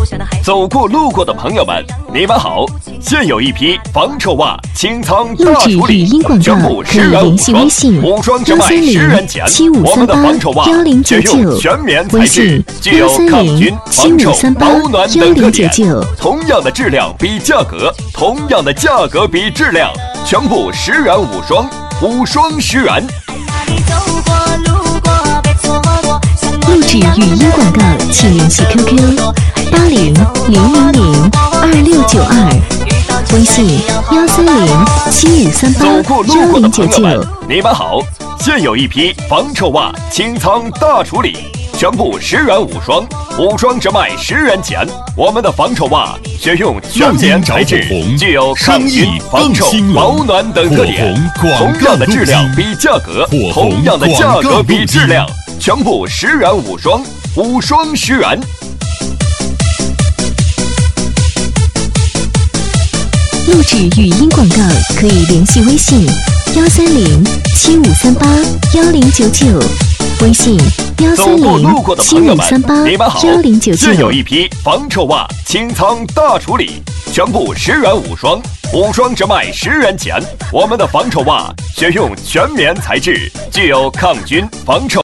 走过路过的朋友们，你们好！现有一批防臭袜清仓大处理，全部10元5双，5双只卖10元钱。我们的防臭袜选用全棉材质，具有抗菌、防臭、保暖等特点。同样的质量比价格，同样的价格比质量，全部10元5双，5双10元。 录制语音广告，请联系 QQ8001002692，微信13075381099。 走过路过的朋友们，你们好！现有一批防臭袜清仓大处理，全部10元5双，5双只卖10元钱。我们的防臭袜选用全棉材质，具有抗菌、防臭、保暖等特点。同样的质量比价格，同样的价格比质量，全部10元5双，5双10元。 录制语音广告可以联系微信13075381099，微信13075381099。 现有一批防臭袜清仓大处理，全部10元5双，5双只卖10元钱。我们的防臭袜选用全棉材质，具有抗菌、防臭。